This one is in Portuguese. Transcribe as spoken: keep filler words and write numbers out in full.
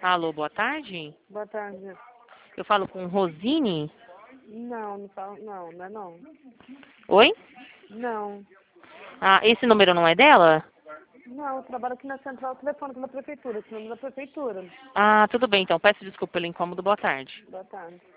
Alô, boa tarde. Boa tarde. Eu falo com Rosine? Não, não falo, não, não é não. Oi? Não. Ah, esse número não é dela? Não, eu trabalho aqui na central telefônica da prefeitura, esse número da prefeitura. Ah, tudo bem então. Peço desculpa pelo incômodo. Boa tarde. Boa tarde.